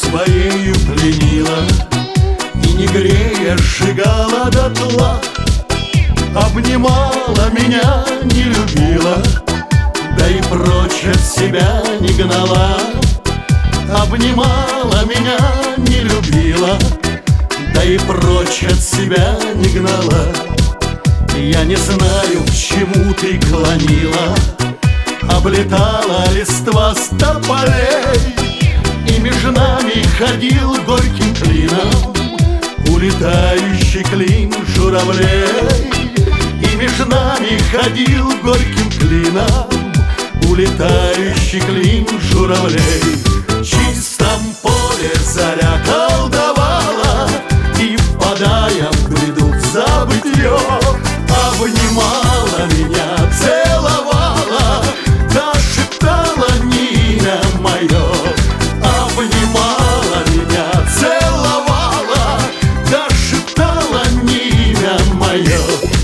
своею пленила и, не грея, сжигала дотла. Обнимала меня, не любила, да и прочь от себя не гнала. Обнимала меня, не любила, да и прочь от себя не гнала. Я не знаю, к чему ты клонила, облетала листва с тополей, и между нами ходил горьким клином улетающий клин журавлей. И между нами ходил горьким клином улетающий клин журавлей. В чистом поле заря колдовала, и, впадая в бреду в забытье, обнимала меня, целовала, да шептала не имя мое. Обнимала меня, целовала, да шептала не имя мое.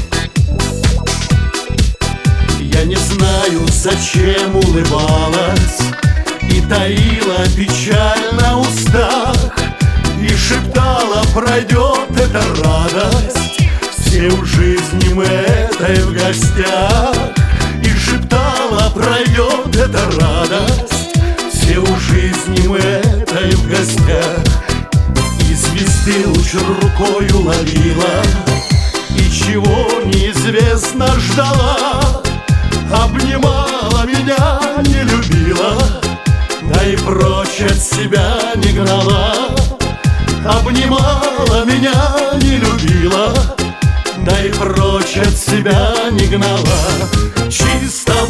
Я не знаю, зачем улыбалась и таила печаль на устах, и шептала: пройдет эта радость, все в жизни мы этой в гостях. И шептала: пройдет эта радость, все в жизни мы этой в гостях. И звезды луч рукою ловила, и чего неизвестно ждала. Обнимала меня, не любила, да и прочь от себя не гнала. Обнимала меня, не любила, да и прочь от себя не гнала. Чисто